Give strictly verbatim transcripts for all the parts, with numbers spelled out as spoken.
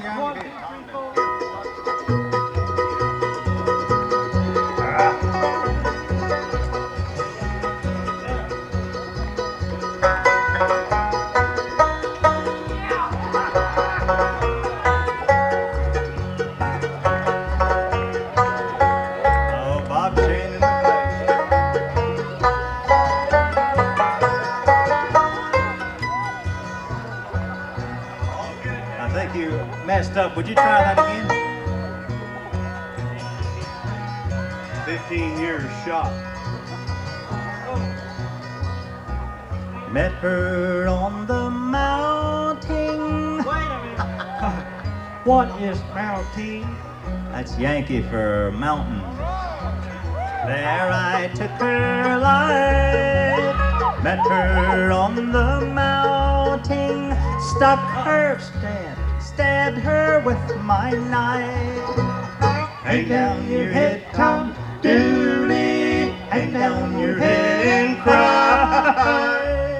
One, two, three, four. Oh, Bob Shane in the place. I think you messed up. Would you try that again? fifteen years shot. Met her on the mountain. Wait a minute. What is mounting? That's Yankee for mountain. There I took her alive. Met her on the mountain. Stuck her, stabbed, stabbed her with my knife. Hang down your head, Tom Dooley. Hang down your head and cry.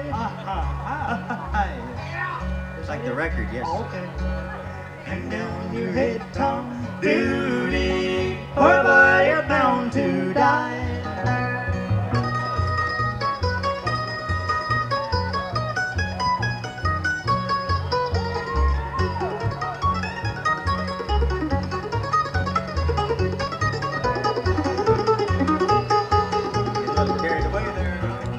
It's like the record, yes. Oh, okay. Hang down your head, Tom Dooley, or boy, you're bound to die. Get a little carried away there.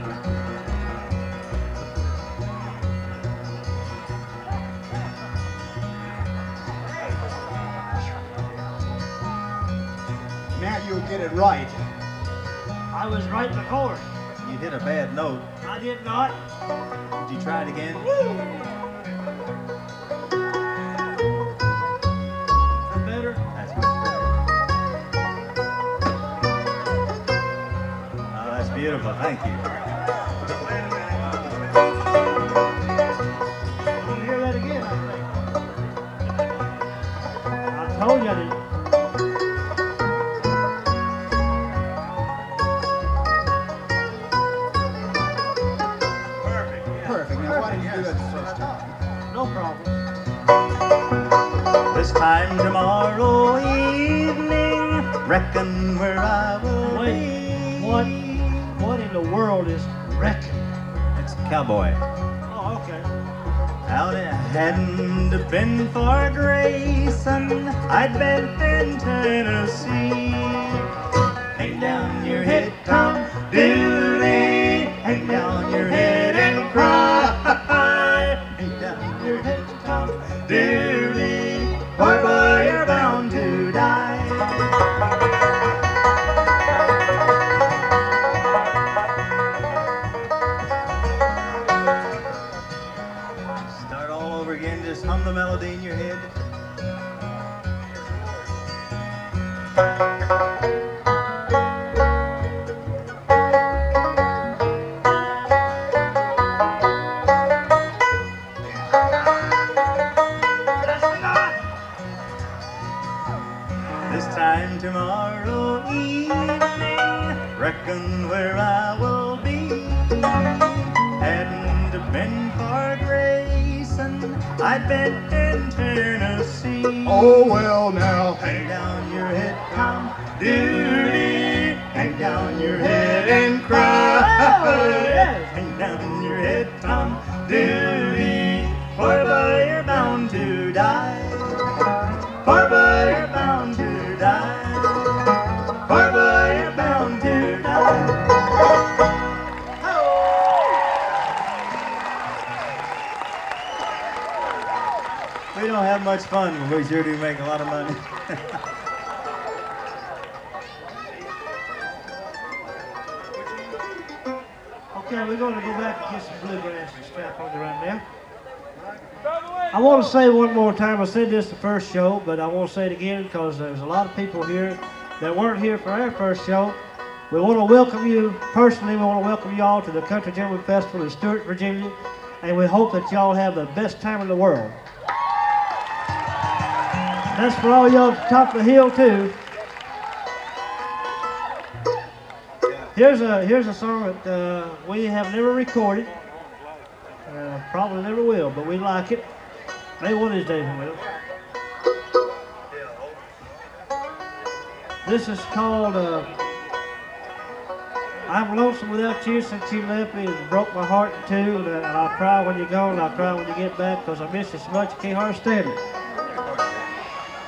Now you'll get it right. I was right before. You hit a bad note. I did not. Did you try it again? For better. That's much better. Oh, that's beautiful. Thank you. You hear that again, I think. I told you I didn't. Perfect. Now why didn't you do it the first time? No problem. This time tomorrow evening, reckon where I will Wait, be. what, what in the world is reckon? It's Cowboy. Oh, okay. Out it hadn't been for Grayson, I'd been in Tennessee. Hang down your head, Tom Dooley. Hang down your head and cry. Hang down your head, Tom Dooley. Boy, boy, you're bound to die. Start all over again, just hum the melody in your head. This time tomorrow evening, reckon where I will be. Hadn't it been for Grayson, I'd been in Tennessee. Oh well now. Hang down your head, Tom Dooley. Hang down your head and cry. Oh, yes. Hang down your head, Tom Dooley. For boy, you're bound to die. For boy, you're bound to die. For boy, you're bound to die. We don't have much fun, but we sure do make a lot of money. Okay, we're going to go back and get some bluegrass and strap on you right now. I want to say one more time, I said this the first show, but I want to say it again because there's a lot of people here that weren't here for our first show. We want to welcome you, personally, we want to welcome you all to the Country Gentleman Festival in Stewart, Virginia, and we hope that y'all have the best time in the world. That's for all y'all at the top of the hill, too. Here's a, here's a song that uh, we have never recorded. Uh, probably never will, but we like it. Maybe one of these days we will. This is called uh, I'm Lonesome Without You Since You left me and broke my heart in two. And, uh, and I'll cry when you're gone, and I'll cry when you get back because I miss you so much I can't hardly stand it.